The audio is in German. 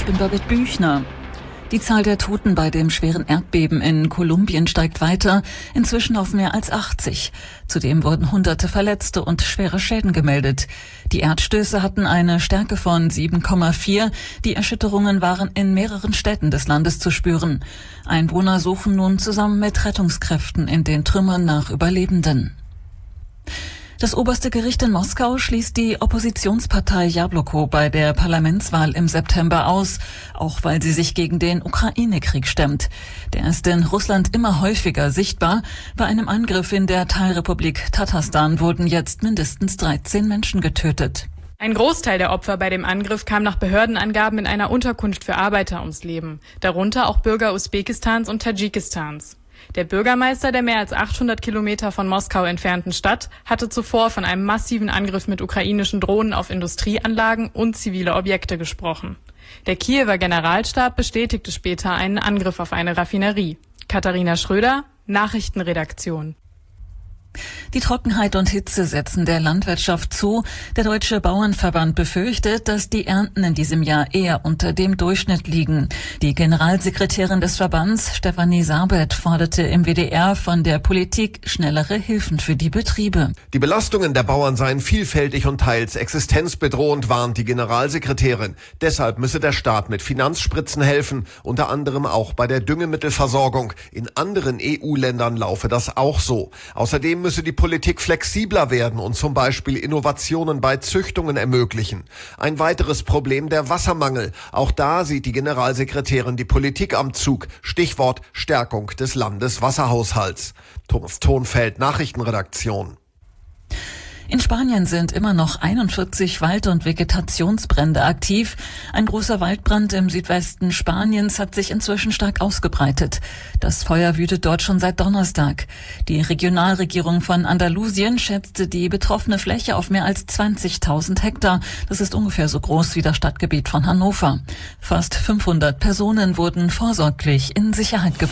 bin Babette Büchner. Die Zahl der Toten bei dem schweren Erdbeben in Kolumbien steigt weiter, inzwischen auf mehr als 80. Zudem wurden Hunderte Verletzte und schwere Schäden gemeldet. Die Erdstöße hatten eine Stärke von 7,4. Die Erschütterungen waren in mehreren Städten des Landes zu spüren. Einwohner suchen nun zusammen mit Rettungskräften in den Trümmern nach Überlebenden. Das oberste Gericht in Moskau schließt die Oppositionspartei Jabloko bei der Parlamentswahl im September aus, auch weil sie sich gegen den Ukraine-Krieg stemmt. Der ist in Russland immer häufiger sichtbar. Bei einem Angriff in der Teilrepublik Tatarstan wurden jetzt mindestens 13 Menschen getötet. Ein Großteil der Opfer bei dem Angriff kam nach Behördenangaben in einer Unterkunft für Arbeiter ums Leben, darunter auch Bürger Usbekistans und Tadschikistans. Der Bürgermeister der mehr als 800 Kilometer von Moskau entfernten Stadt hatte zuvor von einem massiven Angriff mit ukrainischen Drohnen auf Industrieanlagen und zivile Objekte gesprochen. Der Kiewer Generalstab bestätigte später einen Angriff auf eine Raffinerie. Katharina Schröder, Nachrichtenredaktion. Die Trockenheit und Hitze setzen der Landwirtschaft zu. Der Deutsche Bauernverband befürchtet, dass die Ernten in diesem Jahr eher unter dem Durchschnitt liegen. Die Generalsekretärin des Verbands, Stefanie Sarbeth, forderte im WDR von der Politik schnellere Hilfen für die Betriebe. Die Belastungen der Bauern seien vielfältig und teils existenzbedrohend, warnt die Generalsekretärin. Deshalb müsse der Staat mit Finanzspritzen helfen, unter anderem auch bei der Düngemittelversorgung. In anderen EU-Ländern laufe das auch so. Außerdem müsse die Politik flexibler werden und zum Beispiel Innovationen bei Züchtungen ermöglichen. Ein weiteres Problem, der Wassermangel. Auch da sieht die Generalsekretärin die Politik am Zug. Stichwort Stärkung des Landeswasserhaushalts. Thomas Thonfeld, Nachrichtenredaktion. In Spanien sind immer noch 41 Wald- und Vegetationsbrände aktiv. Ein großer Waldbrand im Südwesten Spaniens hat sich inzwischen stark ausgebreitet. Das Feuer wütet dort schon seit Donnerstag. Die Regionalregierung von Andalusien schätzte die betroffene Fläche auf mehr als 20.000 Hektar. Das ist ungefähr so groß wie das Stadtgebiet von Hannover. Fast 500 Personen wurden vorsorglich in Sicherheit gebracht.